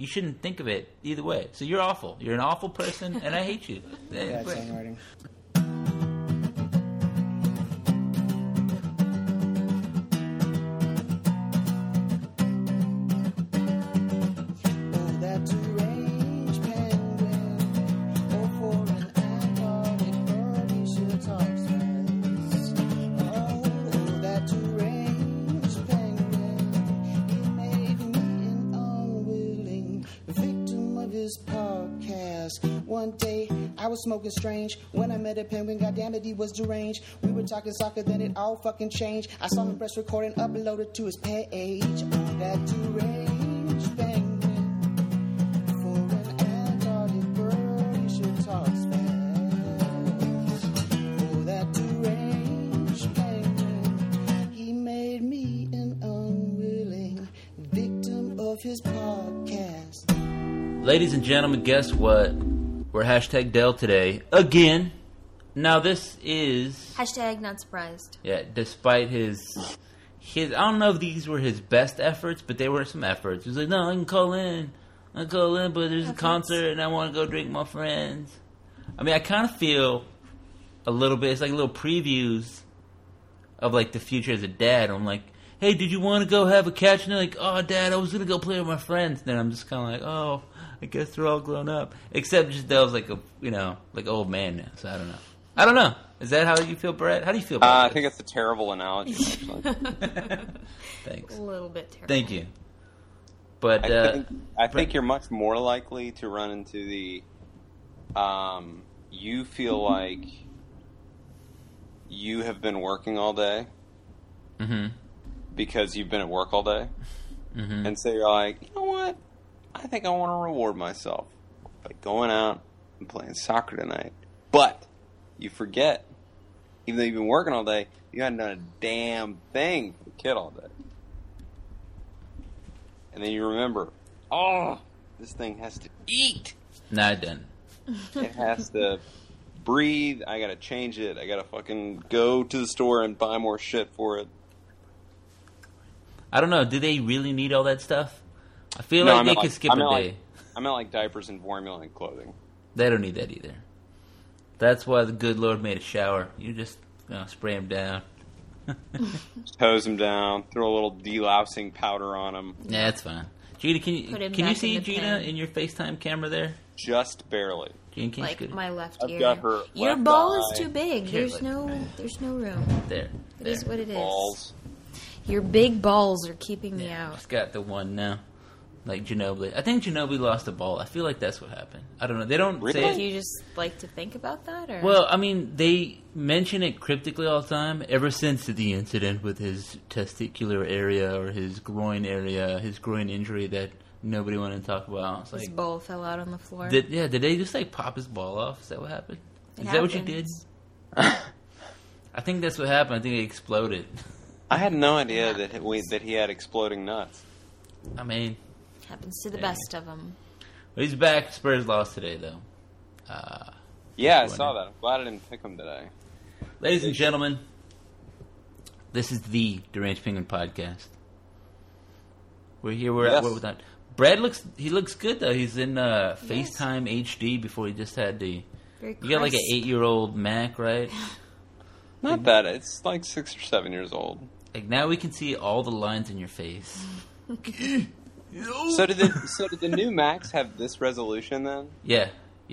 you shouldn't think of it either way. So you're awful. You're an awful person, and I hate you. Yeah, songwriting. Smoking strange. When I met a penguin, goddammit, he was deranged. We were talking soccer, then it all fucking changed. I saw him press record and upload it to his page. Oh, that deranged penguin. For an Antarctic bird, he sure talks fast. Oh, that deranged penguin. He made me an unwilling victim of his podcast. Ladies and gentlemen, guess what? We're hashtag Dell today. Again. Now this is... Hashtag not surprised. Yeah, despite his... I don't know if these were his best efforts, but they were some efforts. He's like, no, I can call in, but there's a concert and I want to go drink with my friends. I mean, I kind of feel a little bit... It's like little previews of like the future as a dad. I'm like, hey, did you want to go have a catch? And they're like, oh, Dad, I was going to go play with my friends. Then I'm just kind of like, oh... I guess they're all grown up. Except just Dell's like a, like old man now. So I don't know. Is that how you feel, Brett? How do you feel about I think it's a terrible analogy, actually. Thanks. A little bit terrible. Thank you. But I think you're much more likely to run into the you feel like you have been working all day because you've been at work all day. And so you're like, you know what? I think I want to reward myself by going out and playing soccer tonight. But you forget, even though you've been working all day, you haven't done a damn thing for the kid all day. And then you remember, oh, this thing has to eat. No, it doesn't. It has to breathe. I got to change it. I got to fucking go to the store and buy more shit for it. I don't know. Do they really need all that stuff? I feel like they could skip a day. I meant like diapers and formula and clothing. They don't need that either. That's why the good Lord made a shower. You just spray them down. Just hose them down. Throw a little delousing powder on them. Yeah, that's fine. Gina, can you see Gina in your FaceTime camera there? Just barely. Gina, can like you my left ear. I've got her Your left ball eye. is too big. There's no room. There. It is what it is. Balls. Your big balls are keeping me out. She's got the one now. Like Ginobili. I think Ginobili lost the ball. I feel like that's what happened. I don't know. They don't really? say... Do you just like to think about that? Or? Well, I mean, they mention it cryptically all the time. Ever since the incident with his testicular area or his groin area, his groin injury that nobody wanted to talk about. It's his like, ball fell out on the floor. Did they just like pop his ball off? Is that what happened? Is that what you did? I think that's what happened. I think it exploded. I had no idea that he had exploding nuts. I mean... Happens to the best of them. Well, he's back. Spurs lost today, though. Yeah, I saw that. I'm glad I didn't pick him today. Ladies and gentlemen, this is the Deranged Penguin Podcast. We're here. We're with that. Brad looks good, though. He's in FaceTime HD before he just had the... Very you got like an 8-year-old Mac, right? Not that. It's like 6 or 7 years old. Like, now we can see all the lines in your face. So did the new Macs have this resolution then? Yeah.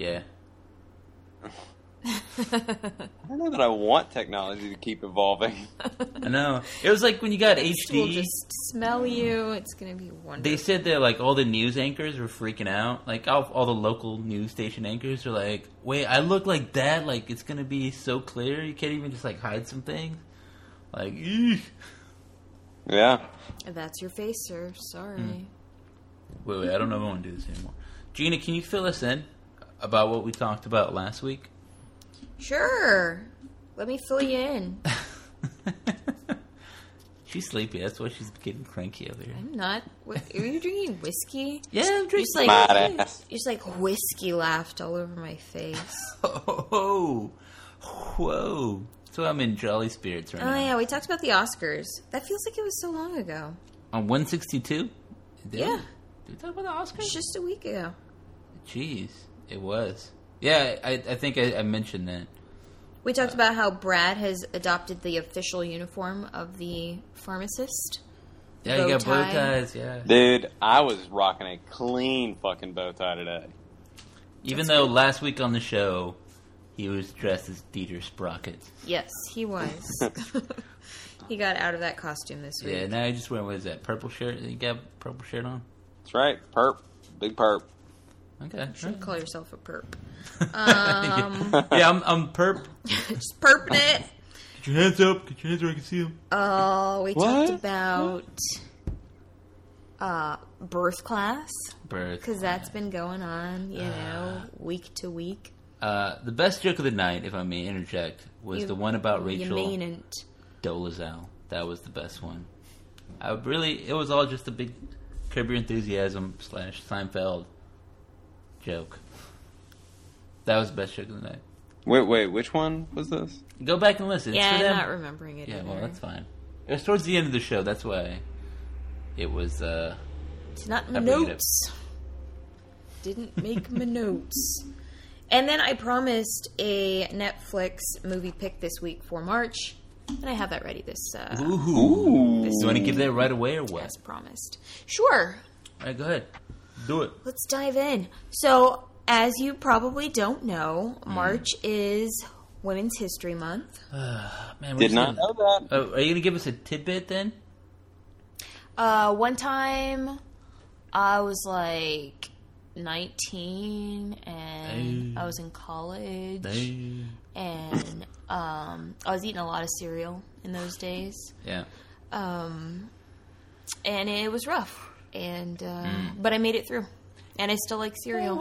I don't know that I want technology to keep evolving. I know. It was like when you got HD. We'll just smell you. It's going to be wonderful. They said that like all the news anchors were freaking out. Like all the local news station anchors are like, wait, I look like that? Like it's going to be so clear you can't even just like hide some things? Like, eesh. Yeah. That's your face, sir. Sorry. Wait, I don't know if I want to do this anymore. Gina, can you fill us in about what we talked about last week? Sure. Let me fill you in. She's sleepy. That's why she's getting cranky over here. I'm not. What, are you drinking whiskey? Yeah, I'm drinking. Just like whiskey laughed all over my face. Oh, whoa. So I'm in jolly spirits right now. Oh, yeah. We talked about the Oscars. That feels like it was so long ago. On 162? Yeah. Did we talk about the Oscars? It's just a week ago. Jeez, it was. Yeah, I think I mentioned that. We talked about how Brad has adopted the official uniform of the pharmacist. Yeah, you got bow ties, yeah. Dude, I was rocking a clean fucking bow tie today. Even though last week on the show, he was dressed as Dieter Sprocket. Yes, he was. He got out of that costume this week. Yeah, now he's just wearing, what is that, purple shirt? You got a purple shirt on? That's right. Perp. Big perp. Okay. You should call yourself a perp. Yeah, I'm perp. Just perping it. Get your hands up. Get your hands where I can see them. We talked about birth class. Because that's been going on, week to week. The best joke of the night, if I may interject, was the one about Rachel Dolezal. That was the best one. It was all just a big Curb Your Enthusiasm / Seinfeld joke. That was the best joke of the night. Wait, which one was this? Go back and listen. Yeah, I'm not remembering it. Yeah, either. well, that's fine. It was towards the end of the show. That's why it was. It's not in my notes. Didn't make my notes. And then I promised a Netflix movie pick this week for March, and I have that ready. This. Ooh. You want to give that right away or what? As promised. Sure. All right, go ahead. Do it. Let's dive in. So, as you probably don't know, March is Women's History Month. Man, did not know that. Are you going to give us a tidbit then? One time, I was like 19, and I was in college, and I was eating a lot of cereal in those days. Yeah. And it was rough, and but I made it through, and I still like cereal.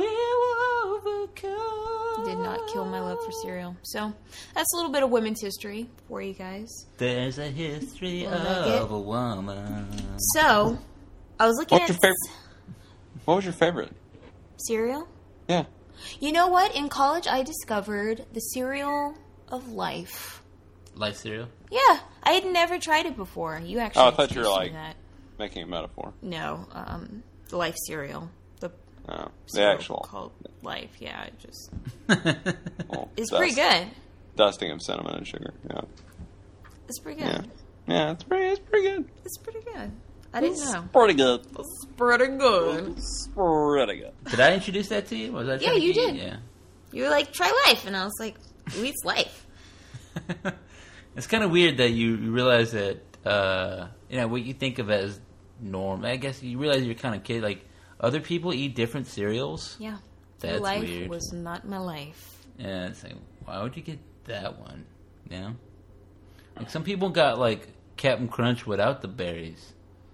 Did not kill my love for cereal. So that's a little bit of women's history for you guys. There's a history of a woman. So I was looking at what was your favorite cereal? Yeah. You know what? In college, I discovered the cereal of life. Life cereal? Yeah, I had never tried it before. You actually? Oh, I thought you were like making a metaphor. No, life cereal. The actual called Life. Yeah, it just well, it's pretty good. Dusting of cinnamon and sugar. Yeah, it's pretty good. Yeah, it's pretty good. It's pretty good. I didn't know. Pretty good. It's pretty good. It's pretty good. Did I introduce that to you? Was that you did. Yeah. You were like, try Life, and I was like, who eats Life? It's kind of weird that you realize that what you think of as norm. I guess you realize you're kind of kid like. Other people eat different cereals? Yeah. That's life weird. Was not my life. Yeah, it's like, why would you get that one? You know? Like, some people got, like, Captain Crunch without the berries.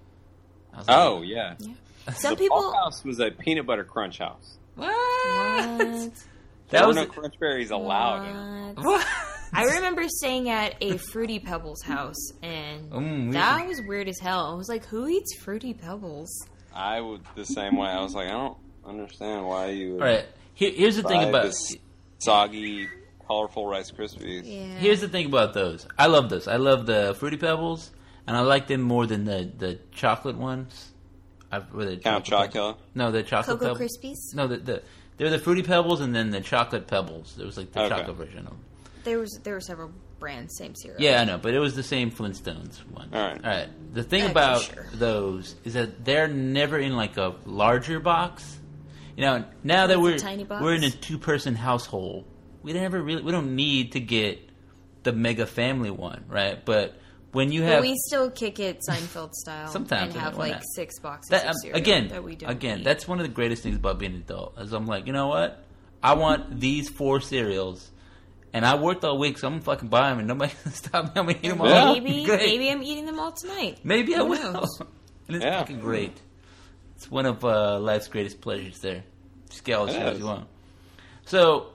Yeah. Some people... Bulk House was a peanut butter crunch house. What? There were no crunch berries allowed. What? I remember staying at a Fruity Pebbles house, and that was weird as hell. I was like, who eats Fruity Pebbles? I would the same way. I was like, I don't understand why you would. All right. Here's the thing about soggy, colorful Rice Krispies. Yeah. Here's the thing about those. I love those. I love the Fruity Pebbles, and I like them more than the chocolate ones. Count Chocula? No, the chocolate Cocoa Pebbles. Krispies? No, they're the Fruity Pebbles, and then the chocolate Pebbles. There was like the chocolate version of them. There were several brands, same cereal. Yeah, I know, but it was the same Flintstones one. All right. The thing about those is that they're never in like a larger box. You know, now that we're in a 2-person household, we don't need to get the mega family one, right? But when you have, we still kick it Seinfeld style sometimes and have like 6 boxes of cereal that we don't need. That's one of the greatest things about being an adult. Is I'm like, you know what? I want these 4 cereals. And I worked all week, so I'm going to fucking buy them, and nobody can stop me. I'm going to eat them all. Maybe I'm eating them all tonight. Maybe I will. And it's fucking great. It's one of life's greatest pleasures there. Just get all the shit if you want. So...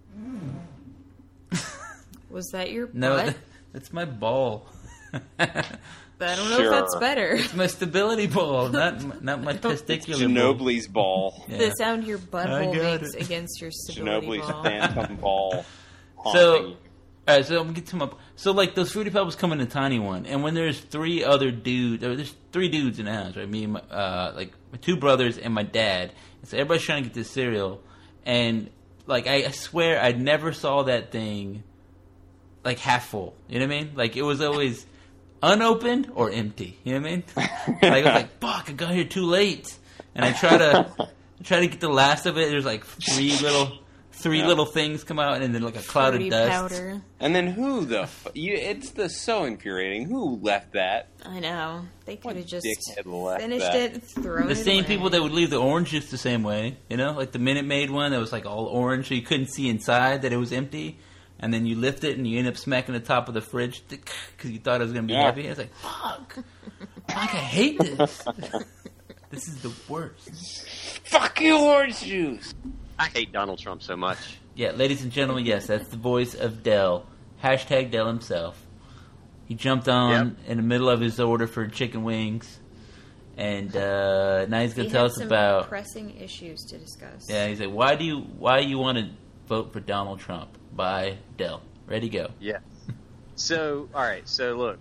Was that your butt? No, that's my ball. I don't know if that's better. It's my stability ball, not my testicular Ginobili's ball. Yeah. The sound your butthole makes against your stability Ginobili's ball. phantom ball. So, all All right, so I'm gonna get to my. So like those Fruity Pebbles come in a tiny one, and when there's three other dudes, or there's three dudes in the house, right? Me and my two brothers and my dad. And so everybody's trying to get this cereal, and like I swear I never saw that thing like half full. You know what I mean? Like it was always unopened or empty. You know what I mean? Like I was like, fuck, I got here too late, and I try to get the last of it. There's like three little things come out, and then like a cloud of dust. Powder. And then who it's so infuriating. Who left that? I know. They could have just left finished that? it, thrown The it same away. people that would leave the orange juice the same way, you know, like the Minute Maid one that was like all orange, so you couldn't see inside that it was empty, and then you lift it and you end up smacking the top of the fridge because you thought it was going to be heavy. I was like, fuck, I hate this. This is the worst. Fuck you, orange juice. I hate Donald Trump so much. Yeah, ladies and gentlemen, yes, that's the voice of Dell. Hashtag Dell himself. He jumped on in the middle of his order for chicken wings, and now he's going to tell us about pressing issues to discuss. Yeah, he's like, why you want to vote for Donald Trump? By Dell. Ready, go. Yeah. So, all right. So, look,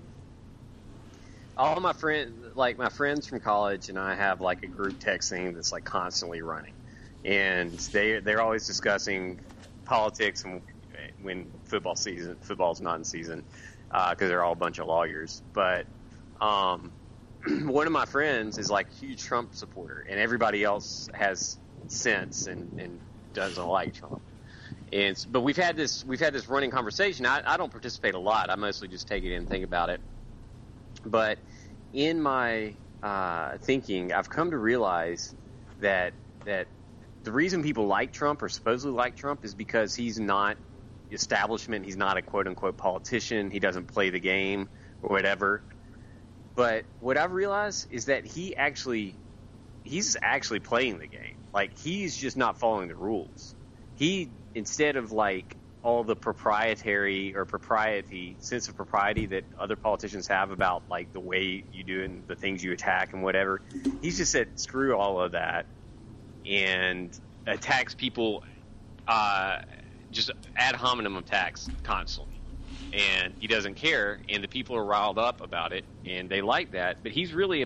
all my friends from college, and I have like a group text thing that's like constantly running, and they're always discussing politics and when football's not in season, because they're all a bunch of lawyers. But one of my friends is like a huge Trump supporter, and everybody else has sense and doesn't like Trump. But we've had this running conversation. I don't participate a lot. I mostly just take it in and think about it. But in my thinking, I've come to realize that the reason people like Trump or supposedly like Trump is because he's not establishment. He's not a quote-unquote politician. He doesn't play the game or whatever. But what I've realized is that he's actually playing the game. Like, he's just not following the rules. He, instead of like all the sense of propriety that other politicians have about like the way you do and the things you attack and whatever, he's just said screw all of that and attacks people, just ad hominem attacks constantly, and he doesn't care, and the people are riled up about it and they like that. But he's really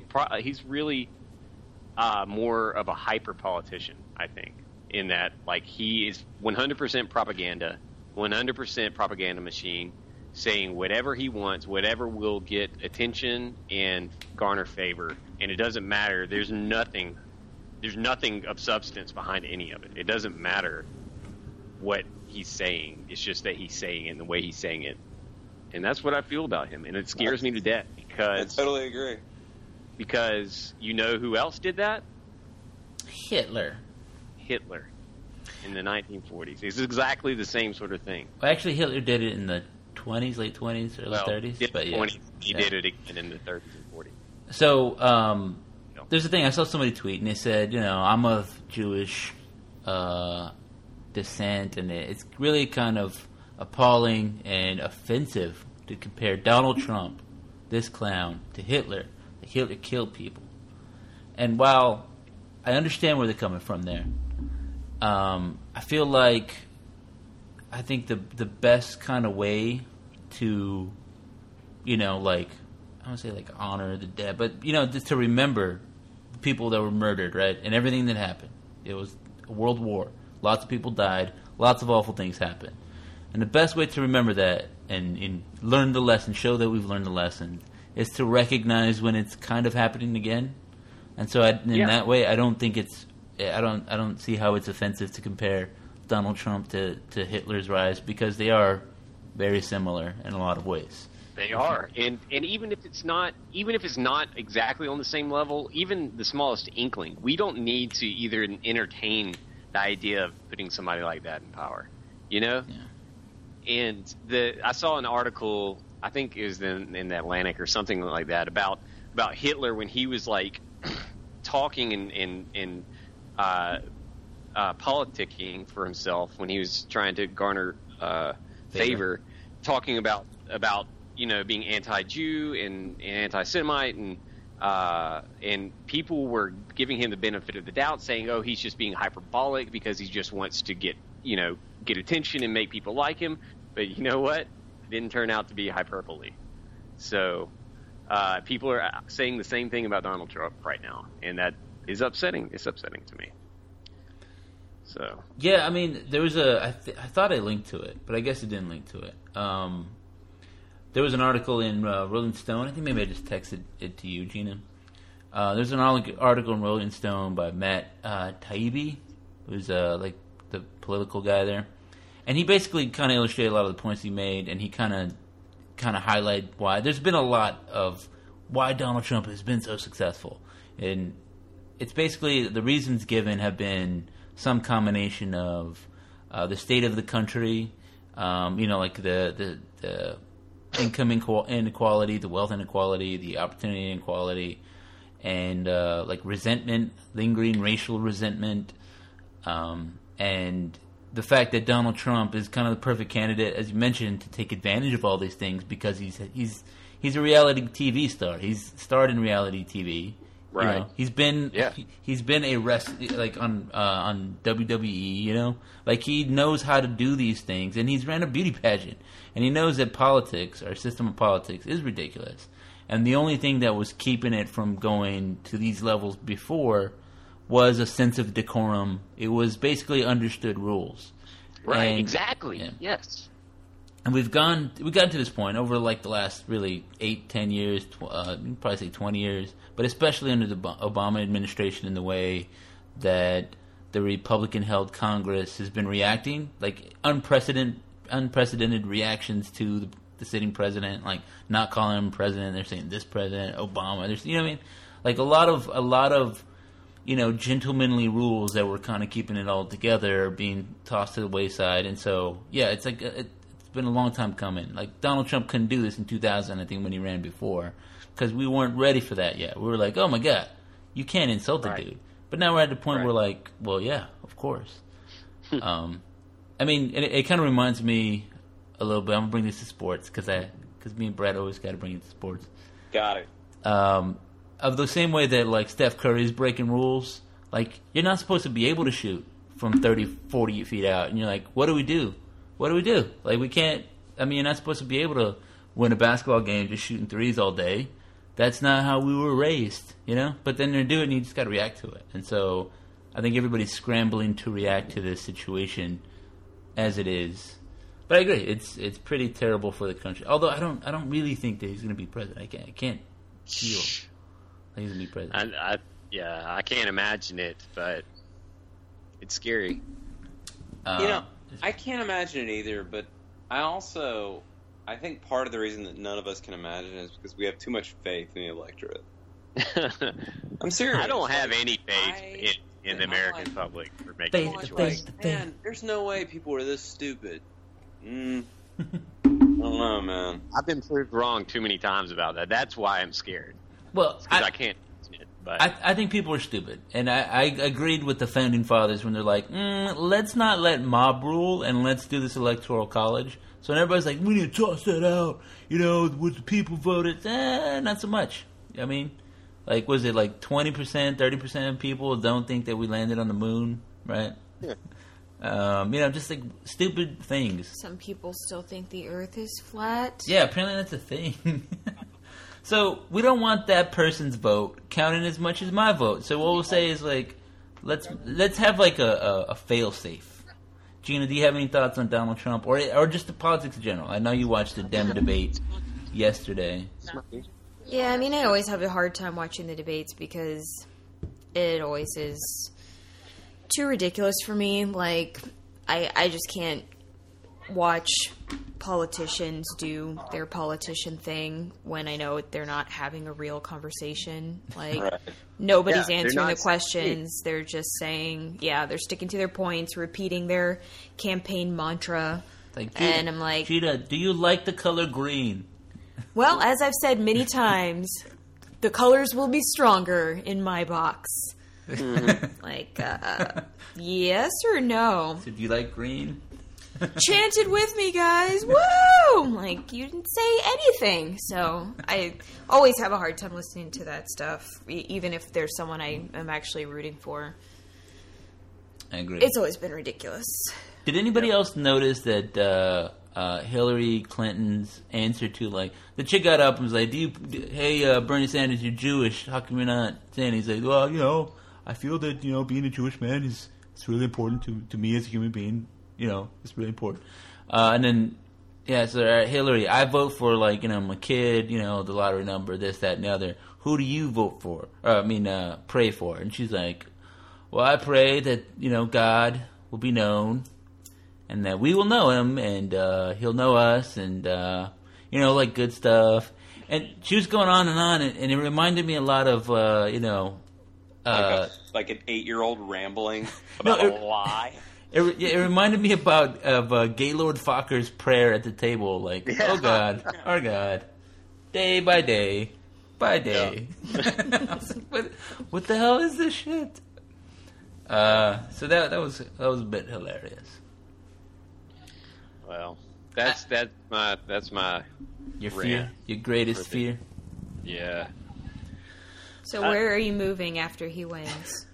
more of a hyper politician, I think. In that, like, he is 100% propaganda, 100% propaganda machine, saying whatever he wants, whatever will get attention and garner favor, and it doesn't matter. There's nothing of substance behind any of it. It doesn't matter what he's saying. It's just that he's saying it and the way he's saying it, and that's what I feel about him, and it scares me to death because I totally agree. Because you know who else did that? Hitler in the 1940s. It's exactly the same sort of thing. Well, actually, Hitler did it in the 20s, late 20s, early 30s. But yeah, he did it again in the 30s and 40s. So, there's a thing. I saw somebody tweet, and they said, I'm of Jewish descent, and it's really kind of appalling and offensive to compare Donald Trump, this clown, to Hitler. Hitler killed people. And while I understand where they're coming from there, I feel like I think the best kind of way to, like, I don't say like honor the dead, but just to remember the people that were murdered, right, and everything that happened. It was a world war. Lots of people died. Lots of awful things happened. And the best way to remember that and learn the lesson, show that we've learned the lesson, is to recognize when it's kind of happening again. And so that way, I don't think I don't see how it's offensive to compare Donald Trump to Hitler's rise, because they are very similar in a lot of ways. They are, and even if it's not exactly on the same level, even the smallest inkling, we don't need to either entertain the idea of putting somebody like that in power, Yeah. And I saw an article, I think it was in the Atlantic or something like that, about Hitler when he was like talking and politicking for himself when he was trying to garner favor, talking about being anti-Jew and anti-Semite, and people were giving him the benefit of the doubt, saying, "Oh, he's just being hyperbolic because he just wants to get attention and make people like him." But you know what? didn't turn out to be hyperbole. So people are saying the same thing about Donald Trump right now, and that is upsetting. It's upsetting to me. So yeah, I mean, there was I thought I linked to it, but I guess it didn't link to it. There was an article in Rolling Stone. I think maybe I just texted it to you, Gina. There's an article in Rolling Stone by Matt Taibbi, who's like the political guy there, and he basically kind of illustrated a lot of the points he made, and he kind of highlighted why there's been a lot of why Donald Trump has been so successful, and it's basically the reasons given have been some combination of the state of the country, like the income inequality, the wealth inequality, the opportunity inequality, and like resentment, lingering racial resentment, and the fact that Donald Trump is kind of the perfect candidate, as you mentioned, to take advantage of all these things because he's a reality TV star. He's starred in reality TV. Right. You know, he's been a like on WWE. You know, like he knows how to do these things, and he's ran a beauty pageant, and he knows that politics, our system of politics, is ridiculous. And the only thing that was keeping it from going to these levels before was a sense of decorum. It was basically understood rules. Right, and, exactly. Yeah. Yes. And we've gotten to this point over like the last really 8-10 years, probably say 20 years, but especially under the Obama administration in the way that the Republican-held Congress has been reacting, like unprecedented reactions to the sitting president, like not calling him president, they're saying this president, Obama, there's, you know what I mean? Like a lot of gentlemanly rules that were kind of keeping it all together are being tossed to the wayside. And so, yeah, it's like it's been a long time coming. Like Donald Trump couldn't do this in 2000, I think, when he ran before, because we weren't ready for that yet. We were like, oh my God, you can't insult the dude. But now we're at the point where we're like, well, yeah, of course. I mean, it kind of reminds me a little bit. I'm gonna bring this to sports because me and Brad always got to bring it to sports. Got it. Of the same way that, like, Steph Curry's breaking rules, like, you're not supposed to be able to shoot from 30, 40 feet out. And you're like, what do we do? What do we do? Like, we can't, I mean, you're not supposed to be able to win a basketball game just shooting threes all day. That's not how we were raised, you know? But then they're doing it and you just got to react to it. And so I think everybody's scrambling to react to this situation as it is. But I agree, it's pretty terrible for the country. Although I don't really think that he's going to be president. I can't feel he's going to be president. I can't imagine it, but it's scary. I can't imagine it either, but I think part of the reason that none of us can imagine is because we have too much faith in the electorate. I'm serious. I don't have any faith in the American public for making choice. Man, there's no way people are this stupid. I don't know, man. I've been proved wrong too many times about that. That's why I'm scared. Well, because I can't. But I think people are stupid, and I agreed with the founding fathers when they're like, let's not let mob rule, and let's do this electoral college. So everybody's like, we need to toss that out. You know, what the people voted, not so much. I mean, like, was it like 20%, 30% of people don't think that we landed on the moon, right? Yeah. Just like stupid things. Some people still think the Earth is flat. Yeah, apparently that's a thing. So we don't want that person's vote counting as much as my vote. So what we'll say is like, let's have like a fail safe. Gina, do you have any thoughts on Donald Trump or just the politics in general? I know you watched the Dem debate yesterday. Yeah, I mean, I always have a hard time watching the debates because it always is too ridiculous for me. Like, I just can't watch politicians do their politician thing when I know they're not having a real conversation. Like, nobody's answering the questions. They're just saying, they're sticking to their points, repeating their campaign mantra. Like, and I'm like, Gina, do you like the color green? Well, as I've said many times, the colors will be stronger in my box. Like, yes or no? So do you like green? Chant it with me, guys. Woo! Like, you didn't say anything. So I always have a hard time listening to that stuff, even if there's someone I am actually rooting for. I agree. It's always been ridiculous. Did anybody else notice that Hillary Clinton's answer to, like, the chick got up and was like, hey, Bernie Sanders, you're Jewish. How come you're not saying? He's like, well, I feel that, being a Jewish man is really important to me as a human being. It's really important. And then, so Hillary, I vote for, like, my kid, the lottery number, this, that, and the other. Who do you vote for? Pray for? And she's like, well, I pray that, God will be known and that we will know him and he'll know us and, like good stuff. And she was going on, and it reminded me a lot of, like an 8-year-old rambling about a lie. It reminded me of Gaylord Fokker's prayer at the table, like, oh God, our God, day by day. Yeah. What the hell is this shit? So that was a bit hilarious. Well, that's my your fear, your greatest fear. Yeah. So where are you moving after he wins?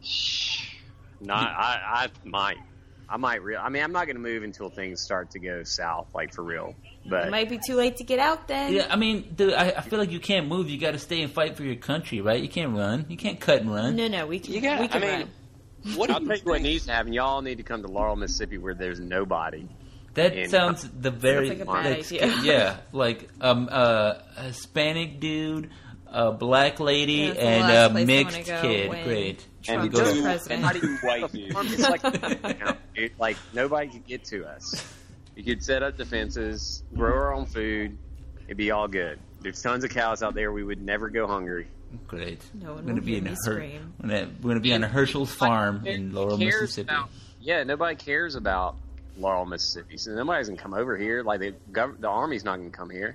I might. I'm not going to move until things start to go south, like for real. But it might be too late to get out then. Yeah, I mean, dude, I feel like you can't move. You got to stay and fight for your country, right? You can't run. You can't cut and run. No, we can. We can run. I'll tell you what needs to happen. Y'all need to come to Laurel, Mississippi, where there's nobody. That sounds the very like a bad idea. Yeah, like a Hispanic dude, a black lady, and a mixed kid. Great. Trump and goes president. White dude. It's like nobody could get to us. You could set up defenses, grow our own food, it'd be all good. There's tons of cows out there. We would never go hungry. Great. No one will hear me scream. We're going to be on a Herschel's farm in Laurel, Mississippi. Nobody cares about Laurel, Mississippi. So nobody's going to come over here. Like the Army's not going to come here.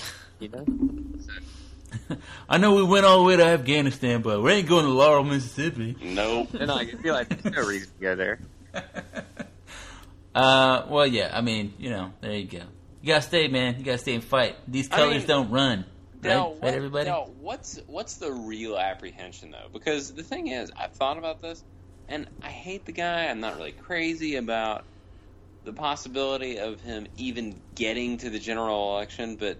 I know we went all the way to Afghanistan, but we ain't going to Laurel, Mississippi. Nope. I feel like there's no reason to go there. Well, yeah, I mean, there you go. You gotta stay, man. You gotta stay and fight. These colors don't run. Right, everybody? No, what's the real apprehension, though? Because the thing is, I've thought about this, and I hate the guy. I'm not really crazy about the possibility of him even getting to the general election, but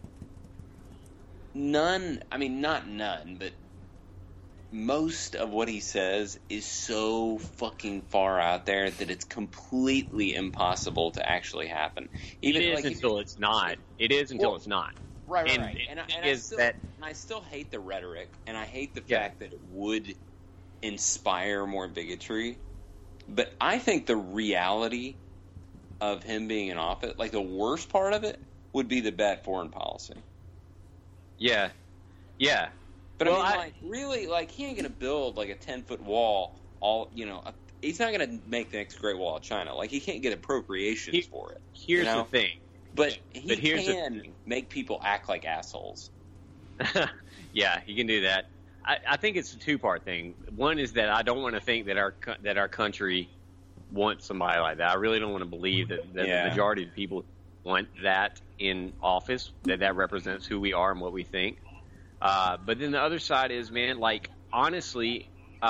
not none, but most of what he says is so fucking far out there that it's completely impossible to actually happen. Even until it's not. It is until it's not. Right. And I still hate the rhetoric, and I hate the fact that it would inspire more bigotry. But I think the reality of him being in office, like the worst part of it, would be the bad foreign policy. Yeah. But really, he ain't gonna build like a 10-foot wall. He's not gonna make the next Great Wall of China. Like he can't get appropriations for it. Here's the thing. But he can make people act like assholes. Yeah, he can do that. I think it's a two-part thing. One is that I don't want to think that our country wants somebody like that. I really don't want to believe that the majority of people want that in office. That represents who we are and what we think. But then the other side is, man, like honestly,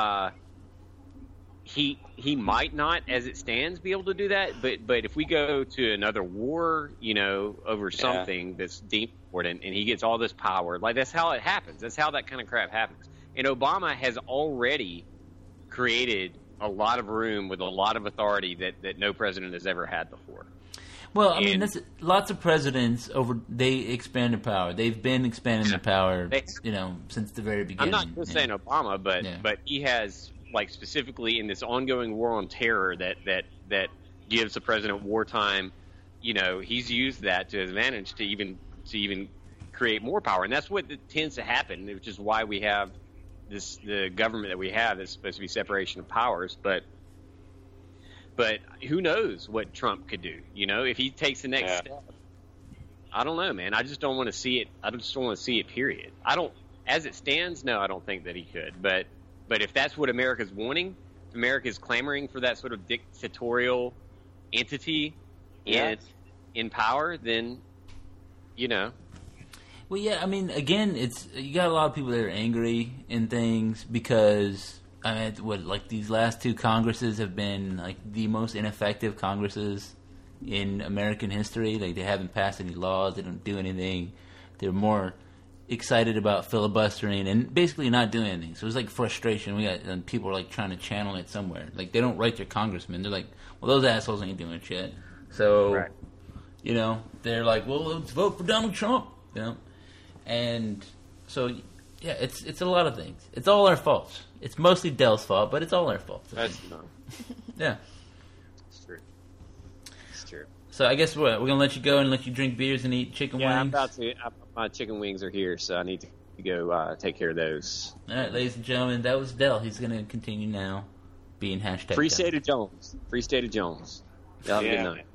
he might not, as it stands, be able to do that. But if we go to another war, over something that's deemed important, and he gets all this power, like that's how it happens. That's how that kind of crap happens. And Obama has already created a lot of room with a lot of authority that no president has ever had before. Well, I mean, that's lots of presidents they expanded power. They've been expanding their power, since the very beginning. I'm not just saying Obama, but he has, like, specifically in this ongoing war on terror that gives the president wartime. He's used that to his advantage to even create more power, and that's what tends to happen, which is why we have the government that we have is supposed to be separation of powers, but who knows what Trump could do? If he takes the next step, I don't know, man. I just don't want to see it. I just don't want to see it. Period. As it stands, no, I don't think that he could. But if that's what America's wanting, America's clamoring for that sort of dictatorial entity in power, then Well, yeah. I mean, again, you got a lot of people that are angry in things because. These last two Congresses have been like the most ineffective Congresses in American history. Like, they haven't passed any laws. They don't do anything. They're more excited about filibustering and basically not doing anything. So it's like frustration. And people are like trying to channel it somewhere. Like, they don't write their congressman. They're like, well, those assholes ain't doing shit. So, Right. you know, they're like, well, let's vote for Donald Trump. You know, and so yeah, it's a lot of things. It's all our faults. It's mostly Dell's fault, but it's all our fault. That's no. Yeah. It's true. It's true. So I guess we're gonna let you go and let you drink beers and eat chicken Yeah, I'm wings. about to. My chicken wings are here, so I need to go take care of those. All right, ladies and gentlemen, that was Dell. He's gonna continue now, being hashtag Free Dell. State of Jones. Free State of Jones. Y'all have a good night.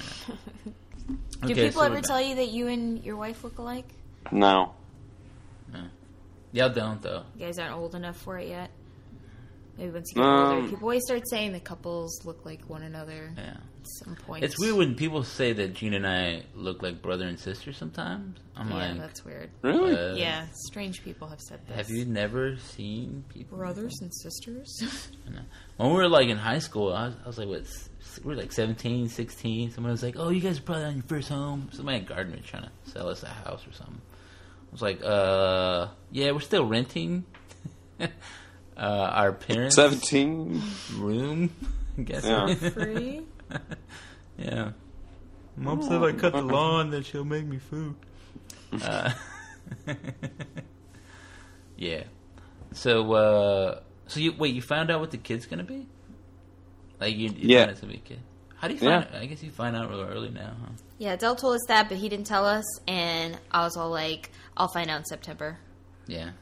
Do Okay, people so ever we're tell you that you and your wife look alike? No. Y'all don't though. You guys aren't old enough for it yet. Maybe once you get older, people always start saying that couples look like one another. Yeah. At some point, It's weird when people say that Gina and I look like brother and sister sometimes. I'm Yeah, like, that's weird. Really? Yeah, strange people have said this. have you never seen people? Brothers and sisters? When we were like in high school, I was like, what? We were like 17, 16. Someone was like, oh, you guys are probably on your first home. Somebody at Gardner trying to sell us a house or something. I was like, yeah, we're still renting our parents' 17. room. I guess. Yeah. Free? Yeah. Mom said I cut the lawn, that she'll make me food. Yeah. So you found out what the kid's gonna be? Like you Yeah. found it's gonna be a kid. How do you find it? I guess you find out real early now, huh? Yeah, Del told us that, but he didn't tell us, and I was all like, I'll find out in September. Yeah.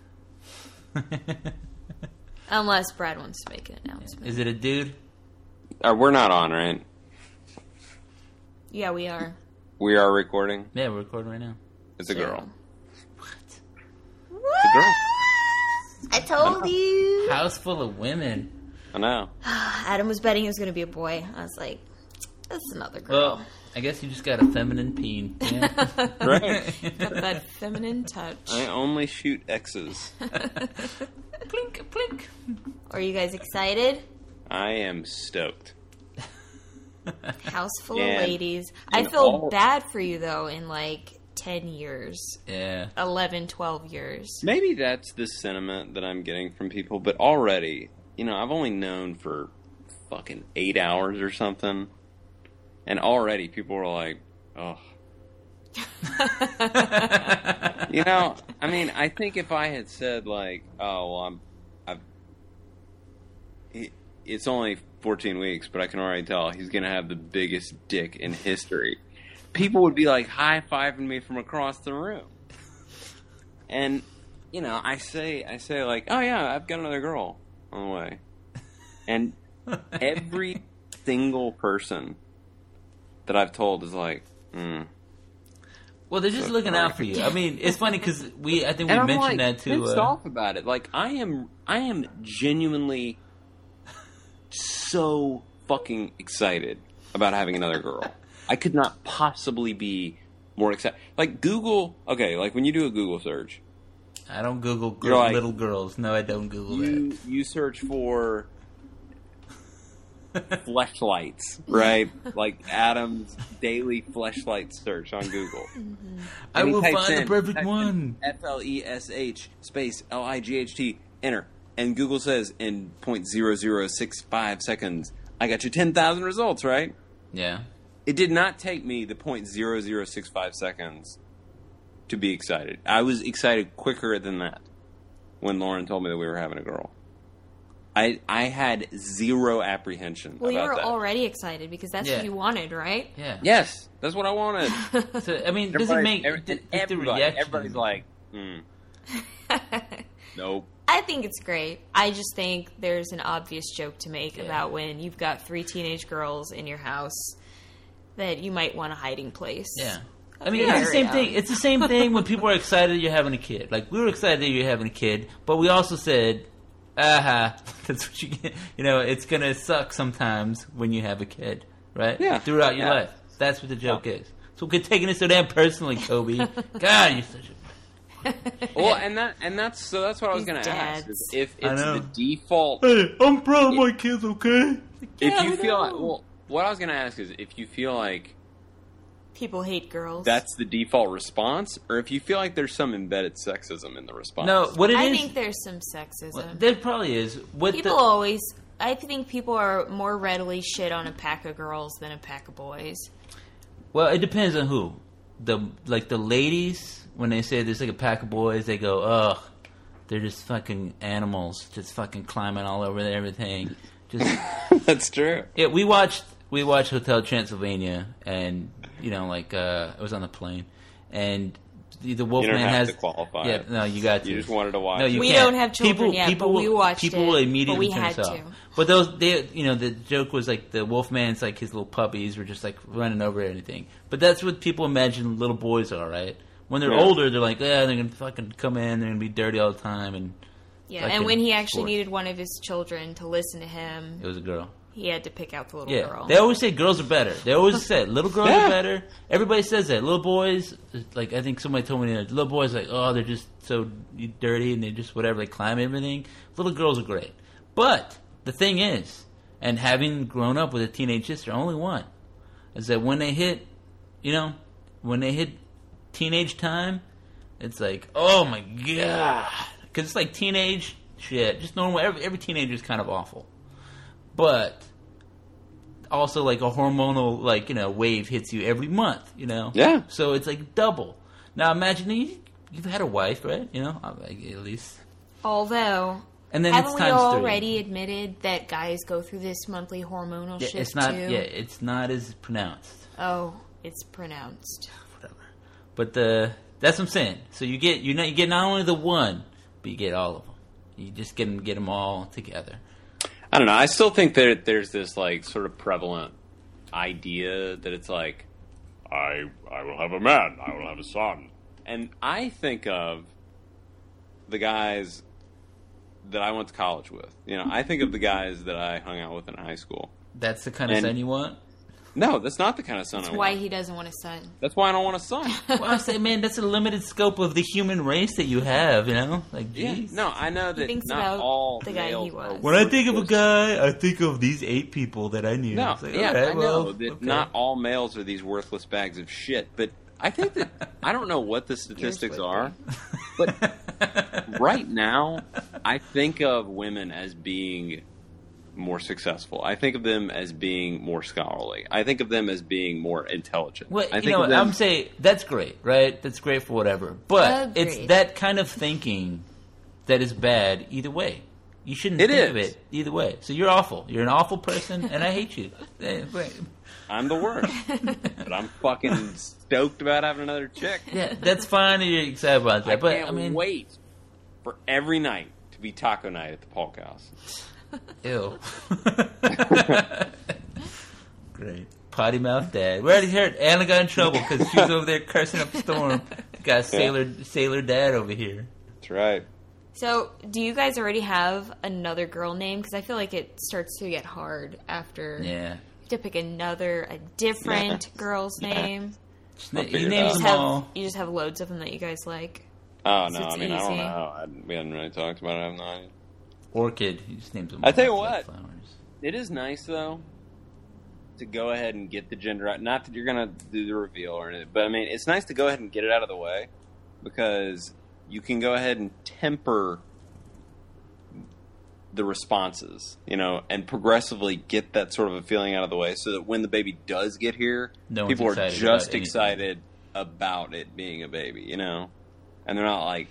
Unless Brad wants to make an announcement. Is it a dude? We're not on, right? Yeah, we are. We are recording. Yeah, we're recording right now. It's a So- girl. What? It's a girl. I told you. House full of women. I know. Adam was betting he was going to be a boy. I was like, this is another girl. Well, I guess you just got a feminine peen. Yeah. Right. Got that feminine touch. I only shoot X's. Plink, plink. Are you guys excited? I am stoked. House full Yeah. of ladies. And I feel all- bad for you, though, in like 10 years. Yeah. 11, 12 years. Maybe that's the sentiment that I'm getting from people, but already, I've only known for fucking 8 hours or something, and already people are like, oh. I think if I had said like, oh, well, it's only 14 weeks, but I can already tell he's gonna have the biggest dick in history, people would be like high-fiving me from across the room. And, I say like, oh yeah, I've got another girl on the way. And every single person that I've told is like, Well, they're just looking out for you. I mean, it's funny because I think we and I'm mentioned like, that too. pissed off about it. Like, I am genuinely so fucking excited about having another girl. I could not possibly be more excited. Like, Google, okay, like when you do a Google search, I don't Google You're like- little girls. No, I don't Google that. you search for fleshlights, right? Like Adam's daily fleshlight search on Google. I And he will types find the in- perfect types in one. FLESH space LIGHT, enter. And Google says in 0.0065 seconds, I got you 10,000 results, right? Yeah. It did not take me the 0.0065 seconds to be excited. I was excited quicker than that when Lauren told me that we were having a girl. I had zero apprehension Well, you about were that. already excited because that's Yeah. what you wanted, right? Yeah. Yes, that's what I wanted. So, I mean, does it make the reaction? Everybody's like, nope. I think it's great. I just think there's an obvious joke to make Yeah. about when you've got 3 teenage girls in your house that you might want a hiding place. Yeah. I mean, Yeah. it's the same thing. It's the same thing when people are excited that you're having a kid. Like, we were excited that you're having a kid, but we also said, that's what you get. It's going to suck sometimes when you have a kid, right? Yeah. Throughout your Yeah. life. That's what the joke is. So we're taking it so damn personally, Kobe. God, you're such a... Well, that's what I was These going to ask. dads. Is if I it's know. the default, Hey, I'm proud of my kids, okay? if you feel like, well, what I was going to ask is if you feel like People hate girls. that's the default response, or if you feel like there's some embedded sexism in the response. No, what it is... I think there's some sexism. Well, there probably is. I think people are more readily shit on a pack of girls than a pack of boys. Well, it depends on who. The ladies, when they say there's like a pack of boys, they go, ugh, they're just fucking animals, just fucking climbing all over everything. Just That's true. Yeah, we watched Hotel Transylvania, and it was on the plane, and the Wolfman you don't have has to qualify. Yeah, no, you got to. You just wanted to watch. No, you we can't. don't have children yet, but we watched people it. Will immediately but we turn had us to. off. But the joke was like the Wolfman's like his little puppies were just like running over anything. But that's what people imagine little boys are, right? When they're older, they're like, yeah, they're gonna fucking come in, they're gonna be dirty all the time, and and when he actually needed one of his children to listen to him, it was a girl. He had to pick out the little girl. They always say girls are better. They always say little girls are better. Everybody says that. Little boys, like I think somebody told me that little boys like, oh, they're just so dirty and they just whatever, they climb everything. Little girls are great. But the thing is, and having grown up with a teenage sister, only one, is that when they hit teenage time, it's like, oh my god, because it's like teenage shit, just normal. Every teenager is kind of awful, but also like a hormonal wave hits you every month, Yeah. So it's like double. Now imagine you've had a wife, right? At least. Although, and then haven't it's we times already 3. admitted that guys go through this monthly hormonal shift it's not, too? Yeah, it's not as pronounced. Oh, it's pronounced. Whatever. But that's what I'm saying. So you get not only the one, but you get all of them. You just get them all together. I don't know. I still think that there's this like sort of prevalent idea that it's like, I will have a man, I will have a son, and I think of the guys that I went to college with. I think of the guys that I hung out with in high school. That's the kind of son you want? No, that's not the kind of son I want. That's why he doesn't want a son. That's why I don't want a son. Well, I say, man, that's a limited scope of the human race that you have, Like, geez. Yeah. No, I know that not all the guy males he was. are When I think of a guy, I think of these 8 people that I knew. No, like, yeah, right, I know that okay. not all males are these worthless bags of shit, but I think that I don't know what the statistics are, but right now I think of women as being more successful. I think of them as being more scholarly. I think of them as being more intelligent. Well, I think of them, I'm saying that's great, right? That's great for whatever. But Agreed. it's that kind of thinking that is bad either way. You shouldn't think of it either way. So you're awful. You're an awful person, and I hate you. I'm the worst. But I'm fucking stoked about having another chick. Yeah, that's fine. You're excited about that. I can't wait for every night to be taco night at the Polk House. Ew. Great. Potty mouth dad. We already heard Anna got in trouble because she was over there cursing up a storm. Got sailor dad over here. That's right. So, do you guys already have another girl name? Because I feel like it starts to get hard after you have to pick a different girl's name. You just have loads of them that you guys like. Oh, so no, I easy. don't know. We hadn't really talked about it. I have no idea. Orchid. He just names them. I tell you what. Flowers. It is nice, though, to go ahead and get the gender out. Not that you're going to do the reveal or anything, but I mean, it's nice to go ahead and get it out of the way because you can go ahead and temper the responses, and progressively get that sort of a feeling out of the way so that when the baby does get here, people are just excited about it being a baby, and they're not like,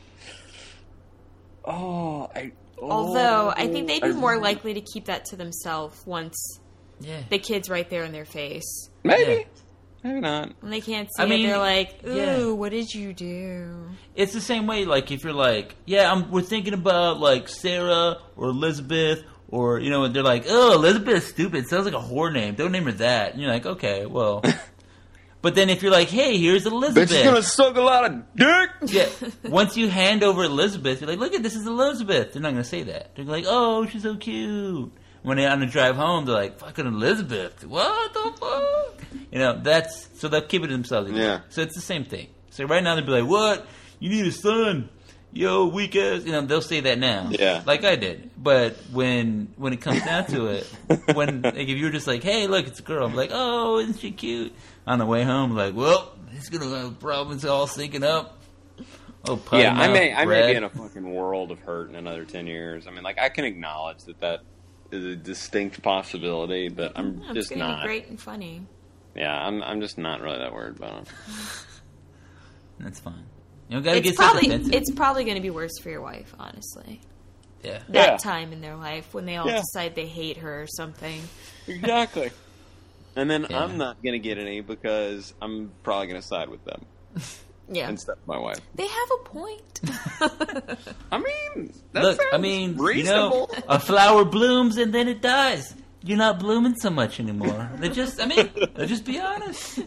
Although, I think they'd be more likely to keep that to themselves once the kid's right there in their face. Maybe. Yeah. Maybe not. When they can't see it, they're like, ooh, what did you do? It's the same way, like, if you're like, we're thinking about, like, Sarah or Elizabeth, or, and they're like, oh, Elizabeth's stupid. Sounds like a whore name. Don't name her that. And you're like, okay, well. But then if you're like, hey, here's Elizabeth. But she's going to suck a lot of dick. Yeah. Once you hand over Elizabeth, you're like, look at this is Elizabeth. They're not going to say that. They're like, oh, she's so cute. When they're on the drive home, they're like, fucking Elizabeth. What the fuck? So they'll keep it to themselves. Yeah. So it's the same thing. So right now they'll be like, what? You need a son. yo, weak ass. You know, they'll say that now. Yeah. Like I did. But when it comes down to it, when like, if you're just like, hey, look, it's a girl. I'm like, oh, isn't she cute? On the way home, like, well, he's going to have problems all syncing up. Oh, yeah, I may be in a fucking world of hurt in another 10 years. I mean, like, I can acknowledge that is a distinct possibility, but I'm just it's not. Be great and funny. Yeah, I'm just not really that worried about it. That's fine. You don't gotta get so defensive. It's probably going to be worse for your wife, honestly. Yeah. That time in their life when they all decide they hate her or something. Exactly. And then I'm not going to get any because I'm probably going to side with them. Yeah. Instead of my wife. They have a point. I mean, that sounds reasonable. You know, a flower blooms and then it dies. You're not blooming so much anymore. Let's just be honest.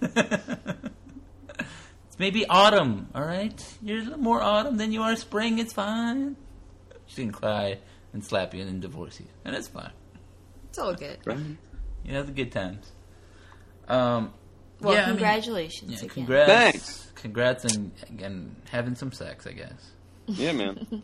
It's maybe autumn, all right? You're a little more autumn than you are spring. It's fine. She's going to cry and slap you and then divorce you. And it's fine. It's all good. Right. You have the good times. Well, congratulations again. Congrats. Thanks. Congrats on again having some sex, I guess. Yeah, man.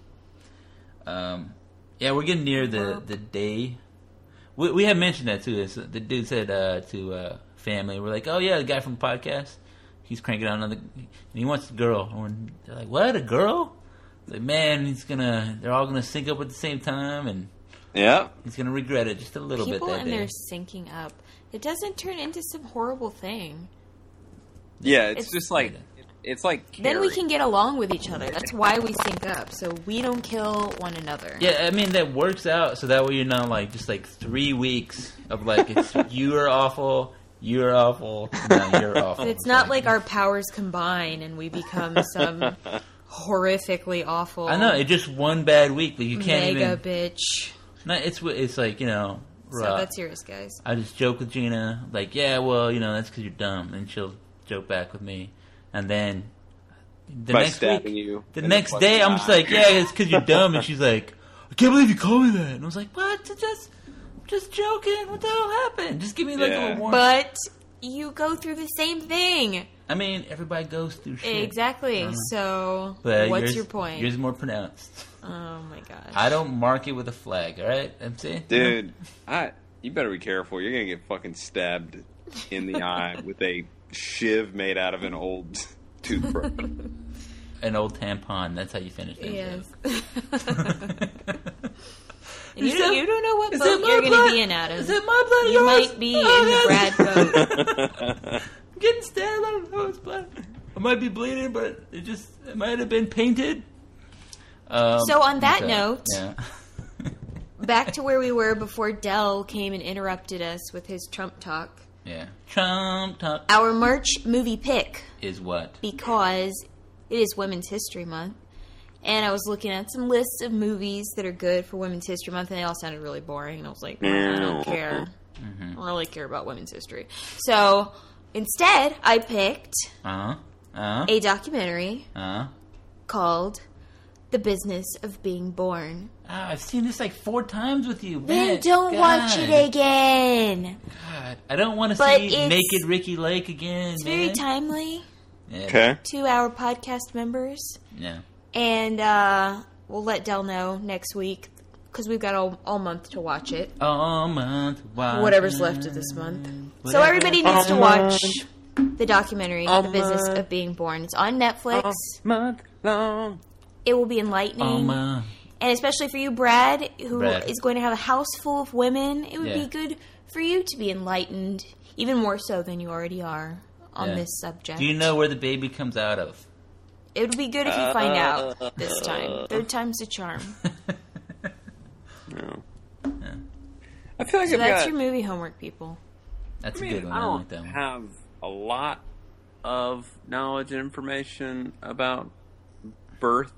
We're getting near the day. We have mentioned that too. The dude said to family, we're like, oh yeah, the guy from the podcast, he's cranking out another, and he wants a girl. And they're like, what, a girl? Like, man, they're all gonna sync up at the same time, and he's gonna regret it just a little bit that day. People and their syncing up, it doesn't turn into some horrible thing. Yeah, it's just like it's like then we can get along with each other. That's why we sync up, so we don't kill one another. Yeah, I mean that works out, so that way you're not like just like 3 weeks of like it's you're awful, no, you're awful. But it's not like our powers combine and we become some horrifically awful. I know, it's just one bad week, but you can't mega bitch. No, it's like, you know. So that's yours, guys. I just joke with Gina, like, yeah, well, you know, that's because you're dumb, and she'll joke back with me, and then the next day, I'm just like, yeah, it's because you're dumb, and she's like, I can't believe you called me that, and I was like, what? Just joking. What the hell happened? Just give me like a little warning. But you go through the same thing. I mean, everybody goes through shit. Exactly. So, what's your point? Yours is more pronounced. Oh my gosh. I don't mark it with a flag, alright, MC? Dude, you better be careful. You're going to get fucking stabbed in the eye with a shiv made out of an old toothbrush. An old tampon. That's how you finish it. Yes. You don't know what boat you're going to be in, Adam. Is it my blood? You might be in the Brad boat. I'm getting stabbed. I don't know it's blood. I might be bleeding, but it might have been painted. So on that note, yeah. Back to where we were before Dell came and interrupted us with his Trump talk. Yeah. Trump talk. Our March movie pick is what? Because it is Women's History Month. And I was looking at some lists of movies that are good for Women's History Month, and they all sounded really boring. And I was like, I don't care. I don't really care about women's history. So instead, I picked a documentary called The Business of Being Born. I've seen this like 4 times with you. Then don't watch it again. God, I don't want to see Naked Ricky Lake again. It's very timely. Yeah. Okay. To our podcast members. Yeah. And we'll let Del know next week because we've got all month to watch it. All month. Whatever's left of this month. So everybody needs to watch the documentary, The Business of Being Born. It's on Netflix. All month long. It will be enlightening. And especially for you, Brad, who is going to have a house full of women, it would be good for you to be enlightened, even more so than you already are on this subject. Do you know where the baby comes out of? It would be good if you find out this time. 3rd time's the charm. No. Yeah. I feel like that's your movie homework, people. That's a good one. I don't like that one. have a lot of knowledge and information about birth,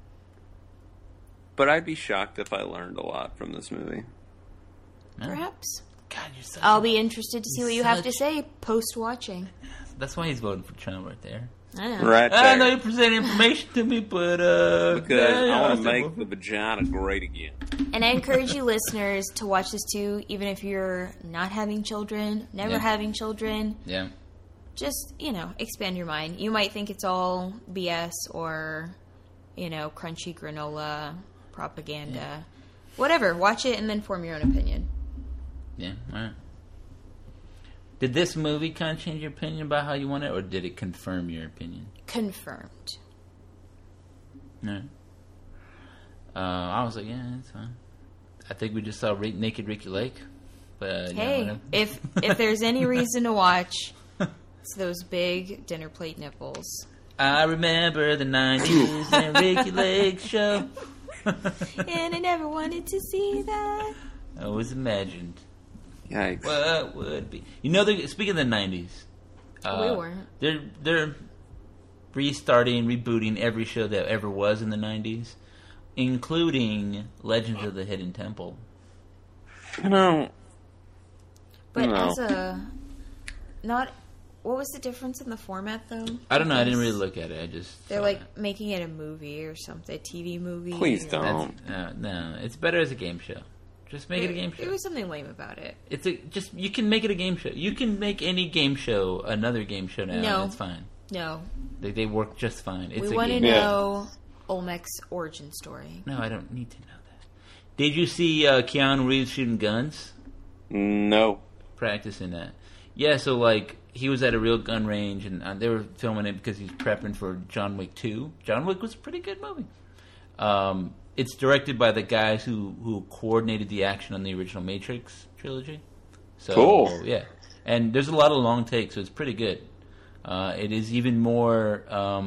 but I'd be shocked if I learned a lot from this movie. Perhaps. God, you're such I'll be interested to see what you have to say post-watching. That's why he's voting for Trump right there. I know. Right there. I know you presented information to me, but because I want to make the vagina great again. And I encourage you listeners to watch this too, even if you're not having children, never having children. Yeah. Just, expand your mind. You might think it's all BS or, crunchy granola propaganda. Whatever. Watch it and then form your own opinion. Yeah, all right. Did this movie kind of change your opinion about how you want it, or did it confirm your opinion? Confirmed. No. I was like, yeah, it's fine. I think we just saw Naked Ricky Lake. But hey, if there's any reason to watch, it's those big dinner plate nipples. I remember the 90s and Ricky Lake show. And I never wanted to see that. I always imagined. Yikes. What would be? Speaking of the 90s. We weren't. They're restarting, rebooting every show that ever was in the 90s, including Legends of the Hidden Temple. But what was the difference in the format, though? I don't know. I didn't really look at it. They're like making it a movie or something, a TV movie. Please don't. No, it's better as a game show. Just make it a game show. There was something lame about it. You can make it a game show. You can make any game show another game show now. No, and it's fine. No, they work just fine. We want to know Olmec's origin story. No, I don't need to know that. Did you see Keanu Reeves shooting guns? No. Practicing that. Yeah, so he was at a real gun range, and they were filming it because he's prepping for John Wick 2. John Wick was a pretty good movie. It's directed by the guys who coordinated the action on the original Matrix trilogy. So, cool. Yeah. And there's a lot of long takes, so it's pretty good. It is even more,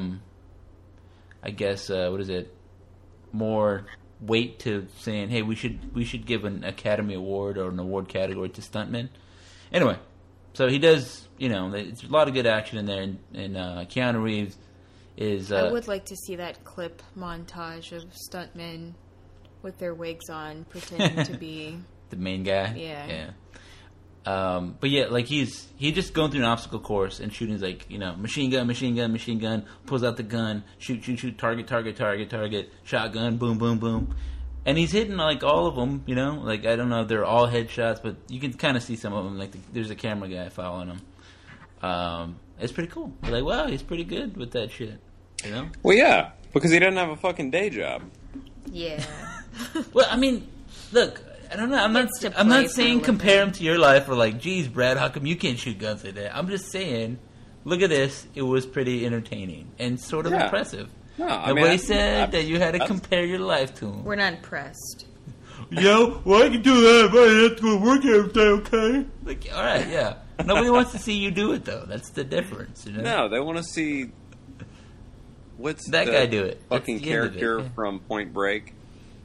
more weight to saying, hey, we should give an Academy Award or an award category to stuntmen. Anyway, so he does, it's a lot of good action in there, and Keanu Reeves is... I would like to see that clip montage of stuntmen with their wigs on, pretending to be... the main guy? Yeah. But yeah, he's just going through an obstacle course and shooting machine gun, pulls out the gun, shoot, target, shotgun, boom, boom, boom. And he's hitting all of them, I don't know if they're all headshots, but you can kind of see some of them. There's a camera guy following him. It's pretty cool. You're wow, he's pretty good with that shit, Well, yeah, because he doesn't have a fucking day job. Yeah. Well, I mean, look, I don't know. I'm not saying compare him to your life or geez, Brad, how come you can't shoot guns like that? I'm just saying, look at this. It was pretty entertaining and sort of impressive. No, Nobody said that you had to compare your life to him. We're not impressed. Well, I can do that, but I have to go to work every day, okay? All right, yeah. Nobody wants to see you do it, though. That's the difference, No, they want to see... What's that guy do it? Fucking character from Point Break?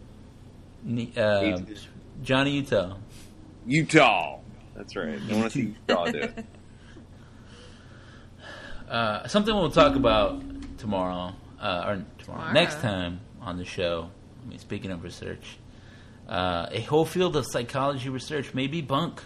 Johnny Utah. Utah. That's right. They want to see Utah do it. Something we'll talk about tomorrow, next time on the show. I mean, speaking of research, a whole field of psychology research may be bunk.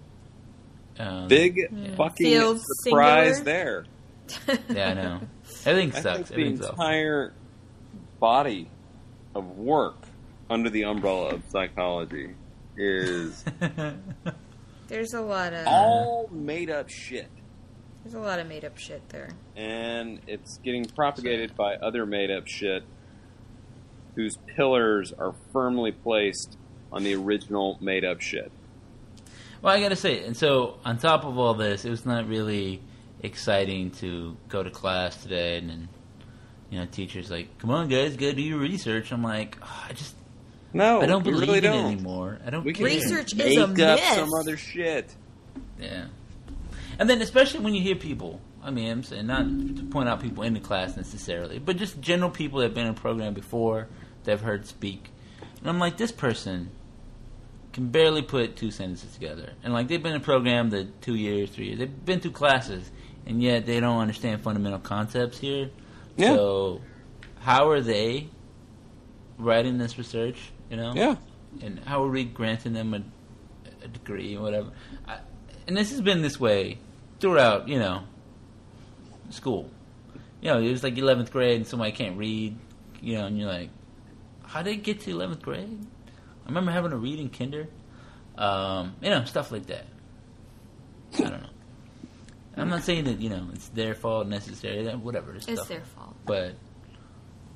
Big fucking field surprise singular. there. Yeah, I know. Everything sucks. I think the entire body of work under the umbrella of psychology is There's a lot of all made up shit. There's a lot of made up shit there. And it's getting propagated by other made up shit whose pillars are firmly placed on the original made up shit. Well, I gotta say, and so on top of all this, it was not really exciting to go to class today, and then teachers come on guys, go do your research. I'm like, I don't believe really it don't. Anymore. I don't care. Research is Make a up myth. some other shit. Yeah. And then especially when you hear people, I mean, I'm saying not to point out people in the class necessarily, but just general people that have been in a program before, that have heard speak. And I'm like, this person can barely put two sentences together. And they've been in a program the 2 years, 3 years. They've been through classes, and yet they don't understand fundamental concepts here. Yeah. So how are they writing this research, Yeah. And how are we granting them a degree or whatever? And this has been this way throughout, school. It was 11th grade and somebody can't read, and you're like, how did it get to 11th grade? I remember having to read in kinder. Stuff like that. I don't know. I'm not saying that, it's their fault necessarily, whatever. It's stuff. their fault. But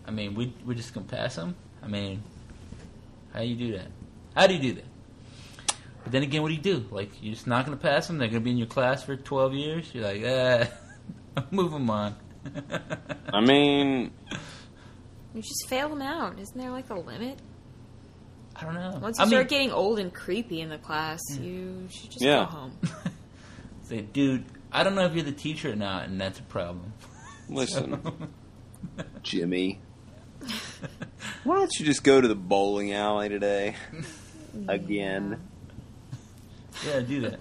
I mean, we're just gonna pass them. I mean, how do you do that? How do you do that? But then again, what do you do? Like, you're just not gonna pass them. They're gonna be in your class for 12 years. You're like, move them on. I mean, you just fail them out. Isn't there like a limit? I don't know. Once you start getting old and creepy in the class, you should just go home. Say, dude, I don't know if you're the teacher or not, and that's a problem. Listen, Jimmy, why don't you just go to the bowling alley today? Again. Yeah, do that.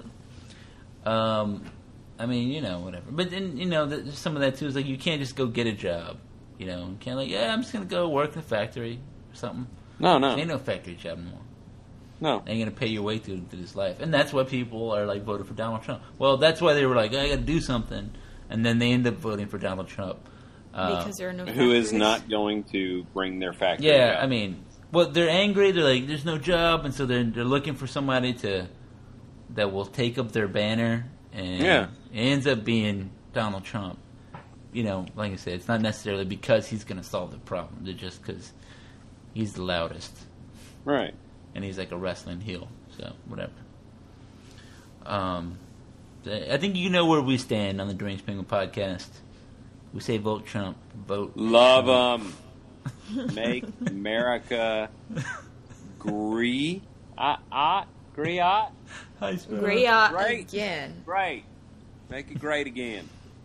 I mean, whatever. But then, there's some of that too. Is like you can't just go get a job. You can't I'm just gonna go work in a factory or something. No. Ain't no factory job anymore. No. Ain't gonna pay your way through this life, and that's why people are like voted for Donald Trump. Well, that's why they were like, I got to do something, and then they end up voting for Donald Trump because there are no who is not going to bring their factory. Yeah, job. I mean, they're angry. They're like, there's no job, and so they're looking for somebody that will take up their banner, and it ends up being Donald Trump. Like I said, it's not necessarily because he's going to solve the problem. They're just because he's the loudest, right? And he's like a wrestling heel, so whatever. I think you know where we stand on the Deranged Penguin podcast. We say vote Trump, vote love Trump. Make America great again. Right. Make it great again.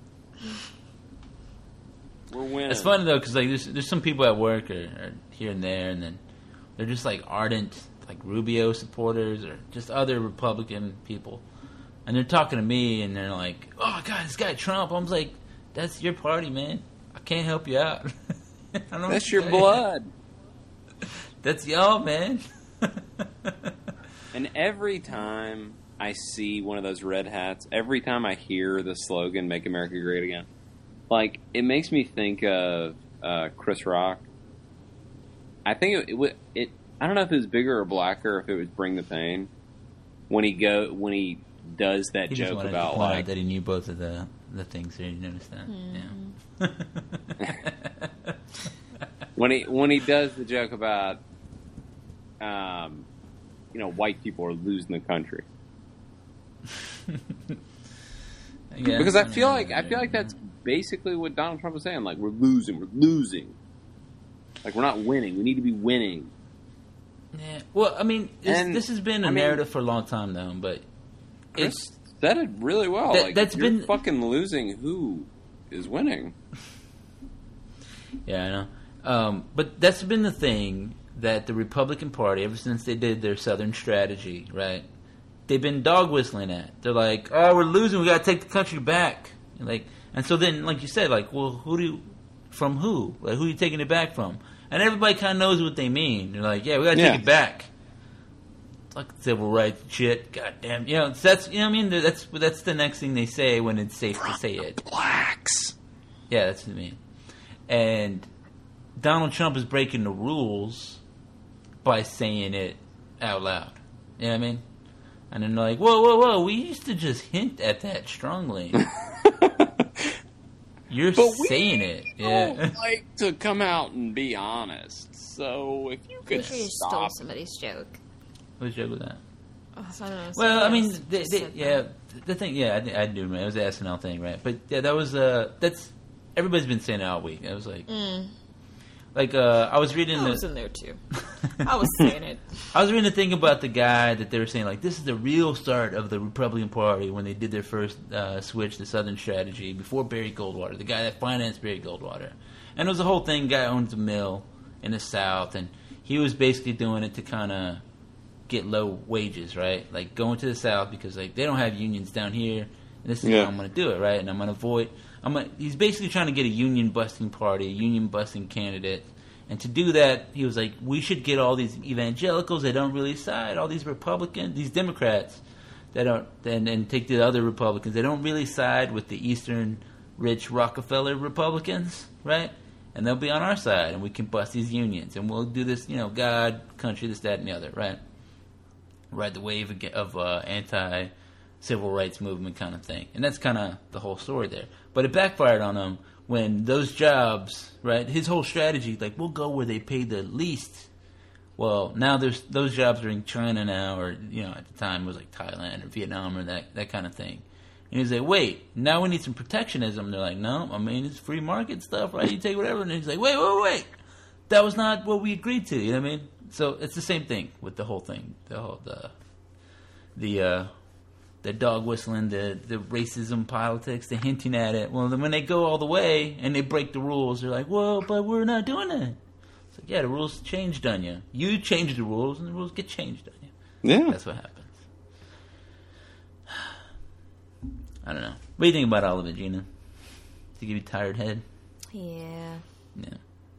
We're winning. It's funny though, because like there's some people at work or here and there, and then they're just like ardent like Rubio supporters or just other Republican people, and they're talking to me and they're like, "Oh my God, this guy Trump." I'm like, "That's your party, man. I can't help you out." That's your blood. That's y'all, man. And every time I see one of those red hats, every time I hear the slogan "Make America Great Again," like it makes me think of Chris Rock. I think it I don't know if it was bigger or blacker, if it was Bring the Pain, when he does that joke about like that he knew both of the things there. You noticed that? Yeah. when he does the joke about white people are losing the country. Because I feel like that's basically what Donald Trump was saying. Like, we're losing. Like, we're not winning. We need to be winning. Yeah. Well, I mean, this has been a narrative for a long time, though. But Chris said it really well. That's if you're fucking losing. Who is winning? Yeah, I know. But that's been the thing that the Republican Party, ever since they did their Southern strategy, right? They've been dog whistling at. They're like, "Oh, we're losing. We got to take the country back." And so then, like you said, like, well, from who? Like, who are you taking it back from? And everybody kind of knows what they mean. They're like, "Yeah, we got to take it back." It's like civil rights shit. Goddamn, that's I mean. That's the next thing they say when it's safe to say it. Blacks. Yeah, that's what I mean. And Donald Trump is breaking the rules by saying it out loud. You know what I mean? And then they're like, whoa, we used to just hint at that strongly. You're saying it. Yeah. Don't like to come out and be honest. So if you could stop. Stole somebody's joke. What joke was that? Oh, I don't know. Well, I mean, the thing, I do remember. It was the SNL thing, right? But yeah, that was, that's, everybody's been saying it all week. I was like, I was reading I was in there too. I was saying it. I was reading a thing about the guy that they were saying, like, this is the real start of the Republican Party when they did their first switch to Southern strategy before Barry Goldwater, the guy that financed Barry Goldwater. And it was the whole thing, guy owns a mill in the South, and he was basically doing it to kind of get low wages, right? Like, going to the South because, like, they don't have unions down here, and this is how I'm going to do it, right? And I'm going to avoid... he's basically trying to get a union-busting party, a union-busting candidate. And to do that, he was like, we should get all these evangelicals that don't really side, all these Republicans, these Democrats that don't, and take the other Republicans. They don't really side with the Eastern rich Rockefeller Republicans, right? And they'll be on our side, and we can bust these unions. And we'll do this, God, country, this, that, and the other, right? Ride the wave of anti-civil rights movement kind of thing. And that's kind of the whole story there. But it backfired on him when those jobs, right? His whole strategy, like, we'll go where they pay the least. Well, now those jobs are in China now, or, you know, at the time it was like Thailand or Vietnam or that kind of thing. And he's like, wait, now we need some protectionism. They're like, no, I mean, it's free market stuff, right? You take whatever. And he's like, wait. That was not what we agreed to, you know what I mean? So it's the same thing with the whole thing. The dog whistling, the racism politics, the hinting at it. Well, then when they go all the way and they break the rules, they're like, well, but we're not doing that. It's like, yeah, the rules changed on you. You changed the rules, and the rules get changed on you. Yeah. That's what happens. I don't know. What do you think about all of it, Gina? Does it give you a tired head? Yeah. Yeah.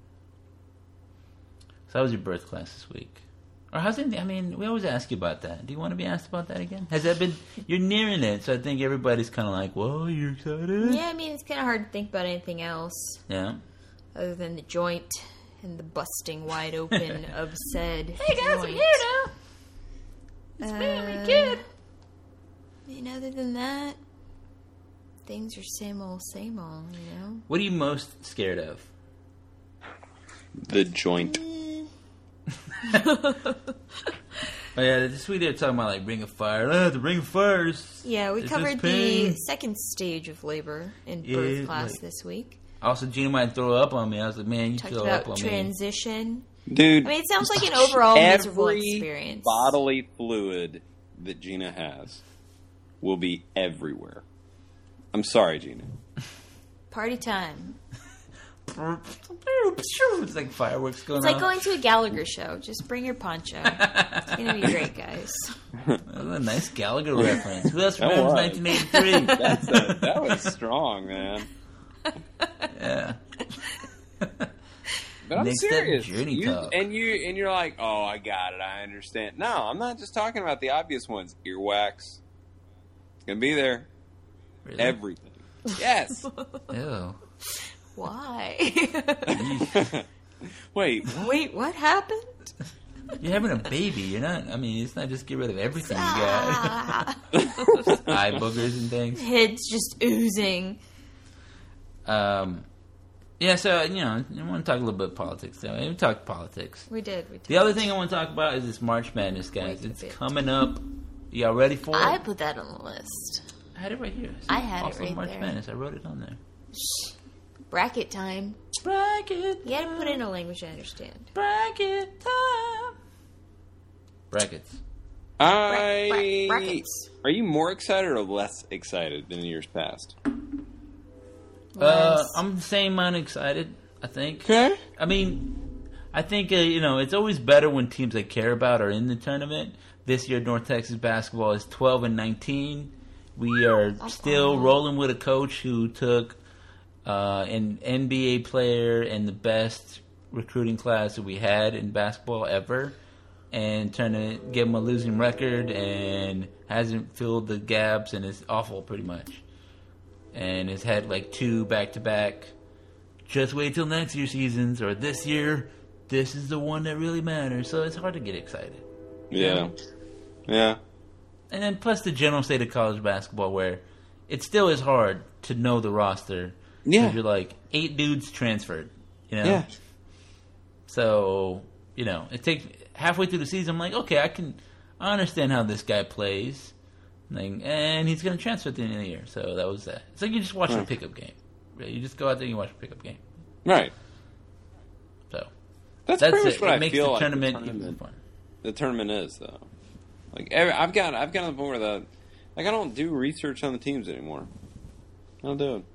So how was your birth class this week? Or how's it? I mean, we always ask you about that. Do you want to be asked about that again? Has that been? You're nearing it, so I think everybody's kind of like, "Whoa, you're excited." Yeah, I mean, it's kind of hard to think about anything else. Yeah. Other than the joint and the busting wide open of said. Hey guys, joint. I'm here now. It's me, kid. I mean, other than that, things are same old, you know. What are you most scared of? The joint. Oh yeah, this week they were talking about like Ring of Fire. Oh, the Ring of Fire is... Yeah, we is covered this pain. the second stage of labor in Yeah, birth class like- this week. Also, Gina might throw up on me. I was like, man, you Talked throw up about on me. transition. Dude. I mean, it sounds like an overall miserable every experience. bodily fluid that Gina has will be everywhere. I'm sorry, Gina. Party time. It's like fireworks going It's off. like going to a Gallagher show. Just bring your poncho. It's going to be great, guys. That was a nice Gallagher reference. Who else That remembers was. 1983? That was strong, man. Yeah. But I'm Next up, serious. Journey Talk. You're like, oh, I got it. I understand. No, I'm not just talking about the obvious ones. Earwax. It's gonna be there. Really? Everything. Yes. Ew. Why? Wait. Wait, what happened? You're having a baby. You're not. I mean, it's not just get rid of everything you got. Eye boogers and things. Head's just oozing. Yeah. So I want to talk a little bit of politics. So we talked politics. We did. The other thing I want to talk about is this March Madness, guys. Wait a It's bit. coming up. Y'all ready for it? I put that on the list. I had it right here. I had it also right March there. Madness. I wrote it on there. Bracket time. Bracket. You gotta put it in a language I understand. Bracket time. Brackets. Brackets. Are you more excited or less excited than in years past? I'm the same amount excited, I think. Okay. I mean, I think, it's always better when teams I care about are in the tournament. This year, North Texas basketball is 12-19. We are still rolling with a coach who took an NBA player and the best recruiting class that we had in basketball ever, and trying to give him a losing record and hasn't filled the gaps and is awful pretty much. And has had like 2 back-to-back. Just wait till next year's seasons, or this year, this is the one that really matters. So it's hard to get excited. Yeah. Yeah. And then plus the general state of college basketball, where it still is hard to know the roster. Yeah. Because you're like 8 dudes transferred. Yeah. So, it takes halfway through the season. I'm like, okay, I understand how this guy plays. And he's going to transfer at the end of the year. So that was that. It's like you just watch a pickup game. Right? You just go out there and you watch a pickup game. Right. So That's pretty much it. what It I makes feel the like tournament even fun. the tournament is, though. Like I've got to the point where I don't do research on the teams anymore. I don't do it.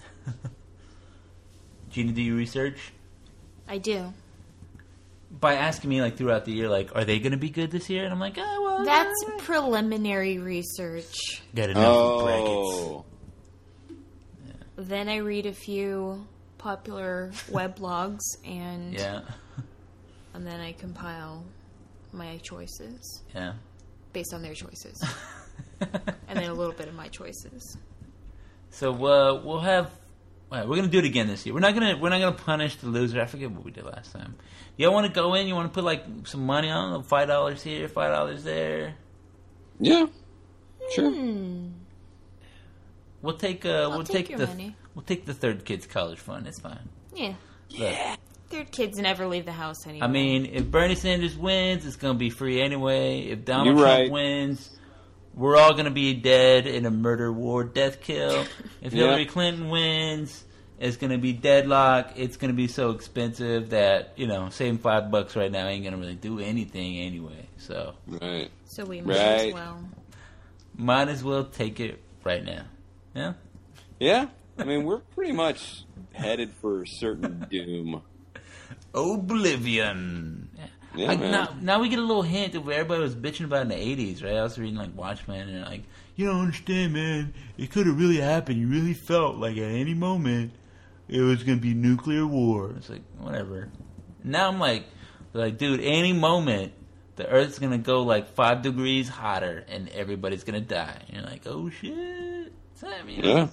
Gina, do you research? I do. By asking me throughout the year, are they going to be good this year? And I'm like, well, That's preliminary research. got enough brackets. Oh. Then I read a few popular weblogs and then I compile my choices Yeah. based on their choices. And then a little bit of my choices. So we'll have. We're gonna do it again this year. We're not gonna punish the loser. I forget what we did last time. Y'all want to go in? You want to put some money on them? $5 here, $5 there. Yeah. Sure. We'll take take your money. We'll take the third kid's college fund. It's fine. Yeah. Look, Third kids never leave the house anymore. I mean, if Bernie Sanders wins, it's going to be free anyway. If Donald Trump wins, we're all going to be dead in a murder war, death kill. If Hillary Clinton wins, it's going to be deadlock. It's going to be so expensive that, saving $5 right now ain't going to really do anything anyway. So we might as well take it right now. Yeah? Yeah. I mean, we're pretty much headed for certain doom. Oblivion. Yeah, now we get a little hint of what everybody was bitching about in the 80s, right? I was reading Watchmen and you don't understand, man. It could have really happened. You really felt like at any moment it was going to be nuclear war. It's like, whatever. Now I'm like, dude, any moment the Earth's going to go 5 degrees hotter and everybody's going to die. And you're like, oh shit. What's that mean? Yeah.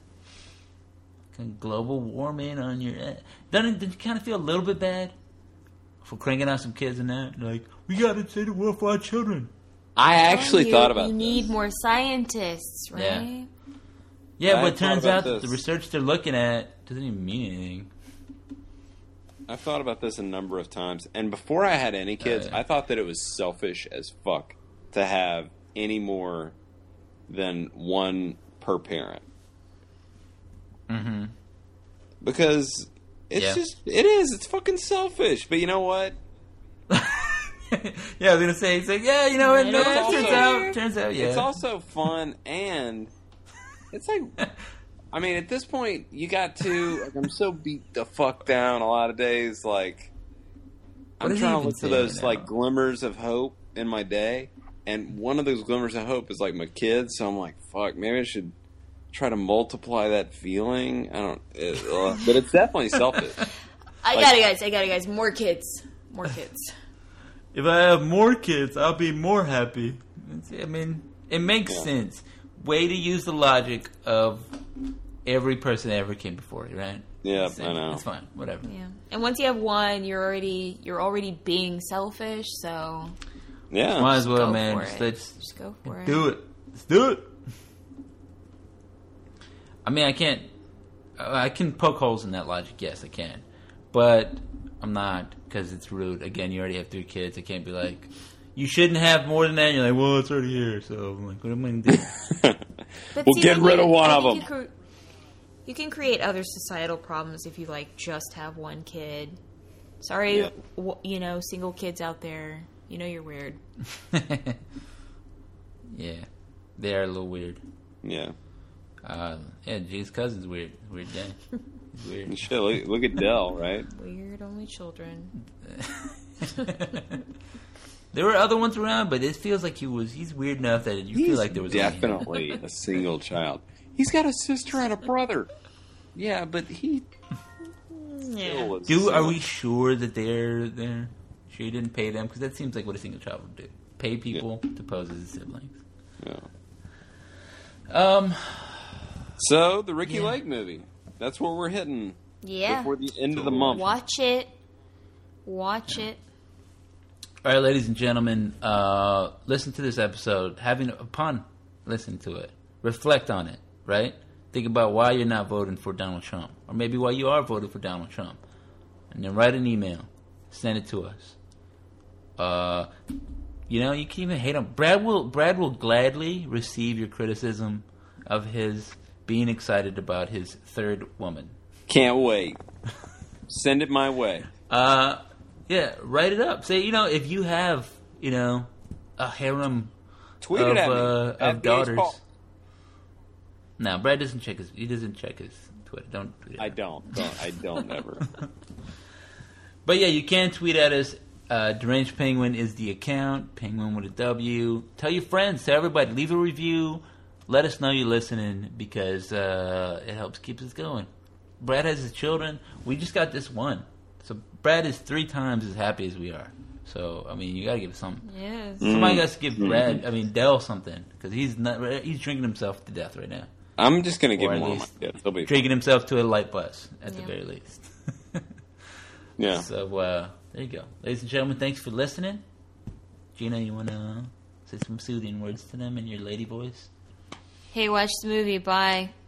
Global warming on your head. Did you kind of feel a little bit bad for cranking out some kids and that? We got to save the world for our children. I actually thought about this. You need more scientists, right? Yeah, but it turns out the research they're looking at doesn't even mean anything. I've thought about this a number of times. And before I had any kids, I thought that it was selfish as fuck to have any more than one per parent. Mm-hmm. Because it's fucking selfish. But you know what? Yeah, I was going to say, it's like, yeah, you know what? No, turns out, yeah. It's also fun, and it's I mean, at this point, you got to, I'm so beat the fuck down a lot of days, I'm trying to look for those, glimmers of hope in my day, and one of those glimmers of hope is, my kids, so I'm like, fuck, maybe I should try to multiply that feeling. I don't, but it's definitely selfish. I got it, guys. More kids. If I have more kids, I'll be more happy. I mean, it makes sense. Way to use the logic of every person that ever came before you, right? Yeah, I know. It's fine. Whatever. Yeah. And once you have one, you're already being selfish, so might as well, man. Just go for it. Do it. Let's do it. I mean, I can poke holes in that logic. Yes, I can. But I'm not, because it's rude. Again, you already have 3 kids. I can't be like, you shouldn't have more than that. And you're like, well, it's already here. So I'm like, what am I going to do? We'll get rid of one of them. You can create other societal problems if you, just have one kid. Sorry, single kids out there. You know you're weird. Yeah. They are a little weird. Yeah. Jay's cousin's weird. Weird guy. He's weird. Shit, look at Dell, right? Weird only children. There were other ones around, but it feels like he's weird enough that you feel like there was definitely a single child. He's got a sister and a brother. Yeah, but he. Yeah. Are we sure that they're there? Sure you didn't pay them? Because that seems like what a single child would do. Pay people to pose as his siblings. Yeah. So, the Ricky Lake movie. That's where we're hitting. Yeah. Before the end of the month. Watch it. All right, ladies and gentlemen, listen to this episode. Upon listening to it, reflect on it, right? Think about why you're not voting for Donald Trump. Or maybe why you are voting for Donald Trump. And then write an email. Send it to us. You can even hate him. Brad will gladly receive your criticism of his being excited about his third woman. Can't wait. Send it my way. Yeah, write it up. Say, if you have, a harem Tweet it at me. Of daughters. No, Brad doesn't check his Twitter. Don't tweet it. I don't ever. But yeah, you can tweet at us. Deranged Penguin is the account. Penguin with a W. Tell your friends. Tell everybody. Leave a review. Let us know you're listening because it helps keep us going. Brad has his children. We just got this one. So Brad is 3 times as happy as we are. So, I mean, you got to give something. Yes. Somebody got to give Dell something because he's drinking himself to death right now. I'm just going to give him one of my kids. He'll be drinking himself to a light bus at the very least. Yeah. So, there you go. Ladies and gentlemen, thanks for listening. Gina, you want to say some soothing words to them in your lady voice? Hey, watch the movie. Bye.